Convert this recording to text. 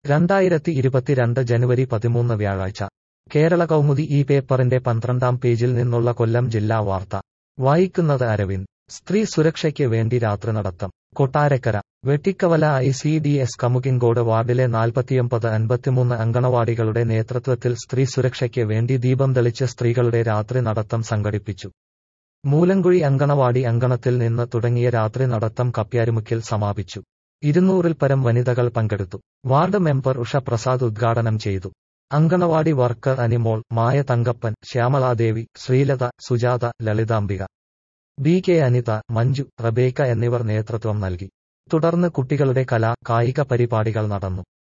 2022 ജനുവരി 13 വ്യാഴാഴ്ച കേരള കൗമുദി ഈ പേപ്പറിന്റെ 12-ാം പേജിൽ നിന്നുള്ള കൊല്ലം ജില്ലാ വാർത്ത വായിക്കുന്നത് അരവിന്ദ്. സ്ത്രീ സുരക്ഷയ്ക്ക് വേണ്ടി രാത്രി നടത്തം. കൊട്ടാരക്കര വെട്ടിക്കവല ICDS കമുകിൻകോട് വാർഡിലെ 49-53 അങ്കണവാടികളുടെ നേതൃത്വത്തിൽ സ്ത്രീ സുരക്ഷയ്ക്ക് വേണ്ടി ദീപം തെളിച്ച് സ്ത്രീകളുടെ രാത്രി നടത്തം സംഘടിപ്പിച്ചു. മൂലങ്കുഴി അങ്കണവാടി അങ്കണത്തിൽ നിന്ന് തുടങ്ങിയ രാത്രി നടത്തം കപ്യാരുമുക്കിൽ സമാപിച്ചു. 200-ൽ പരം വനിതകൾ പങ്കെടുത്തു. വാർഡ് മെമ്പർ ഉഷ പ്രസാദ് ഉദ്ഘാടനം ചെയ്തു. Anganwadi worker Animol, Maya Thankappan, Shyamaladevi, Sreelatha, Sujatha, Lalithambika, BK Anitha, Manju, Rebecca എന്നിവർ നേതൃത്വം നൽകി. തുടർന്ന് കുട്ടികളുടെ കായിക പരിപാടികൾ നടന്നു.